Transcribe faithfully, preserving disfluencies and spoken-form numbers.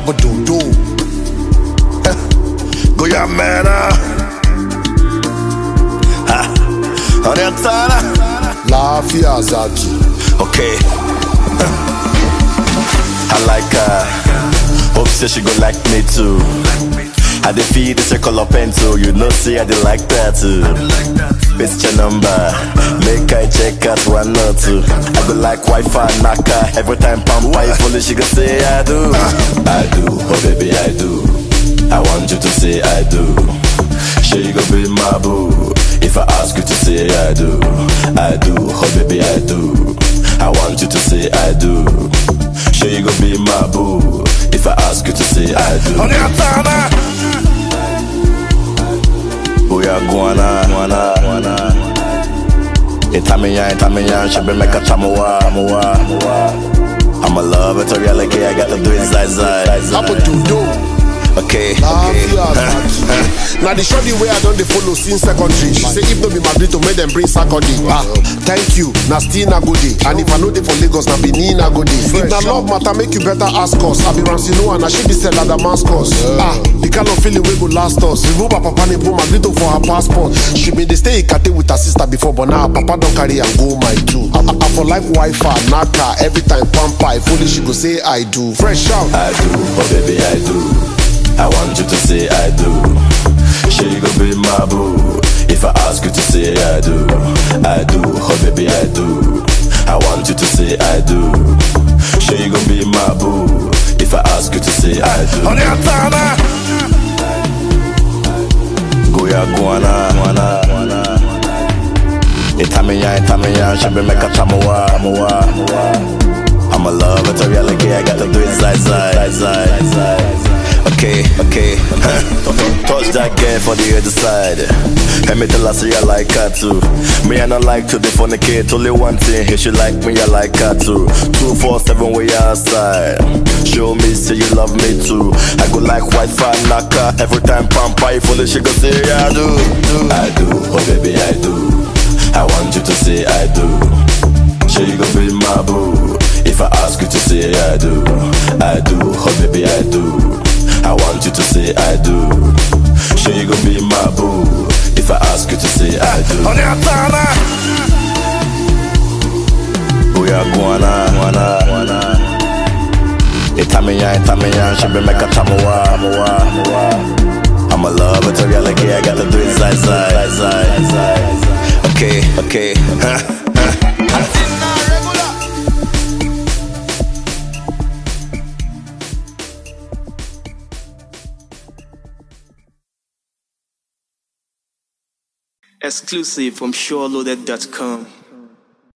Abadodo. Go ya mana. Ha. Orientana. Lafia Zaki. Okay. I like her. Hope say she go like me too. I dey feed the circle of pencil. You know see I dey like that too. It's your number. Make I check out one or two. I go like Wi-Fi knocker. Every time pampa if only she go say I do. I do, oh baby I do. I want you to say I do. Sure you go be my boo. If I ask you to say I do, I do, oh baby I do. I want you to say I do. Sure you go be my boo. If I ask you to say I do. Orientana. Booyah guana, guana, guana. Itamiya, Itamiya, she be make a chamuwa, chamuwa. I'm a love it, a reality, I gotta do it, zai, zai, zai. Abadodo. Okay, Lafia Zaki. Now the shorty way I don't dey follow since secondary. She say if no be Madrid to make them bring Saturday. Ah, thank you. Na still na go day. And if I know they for Lagos, na Benin na go day. If na love matter, make you better ask us. I be Ramsey Noah, na she be Stella Damascus. Ah, the kind of feeling we go last us. Remove her papa name, put Madrid for her passport. She been dey stay in Kate with her sister before, but now her papa don't carry and go my too. I, I, I for like Wi-Fi, Naka, every time pampa. If only she go say I do. Fresh out. I do, oh baby I do. I want you to say I do. Sure you go be my boo. If I ask you to say I do, I do, oh baby I do. I want you to say I do. Sure you go be my boo. If I ask you to say I do. Orientana. Goya guana, guana, guana. Itamiya, Itamiya, she be make a chamuwa, chamuwa. I'm a love it, a reality, I gotta do it, zai, zai, zai, zai. Okay, okay, touch that girl for the other side. Let me tell her say I like her too. Me I not like to defecate. Only one thing, if she like me, I like her too. Two, four, seven, we outside. Show me, say you love me too. I go like Wi-Fi knocker. Every time pampa, if only she go say I do. I do, oh baby I do. I want you to say I do. Sure you go be my boo. If I ask you to say I do, I do, oh baby I do. I want you to say I do. Sure you gon' be my boo. If I ask you to say I do. Orientana. Booyah guana, guana, guana. Itamiya, Itamiya, she be make a chamuwa, chamuwa. I'm a love it, a reality, I gotta do it, zai, zai, zai, zai. Okay, okay, huh. Exclusive from SureLoaded dot com.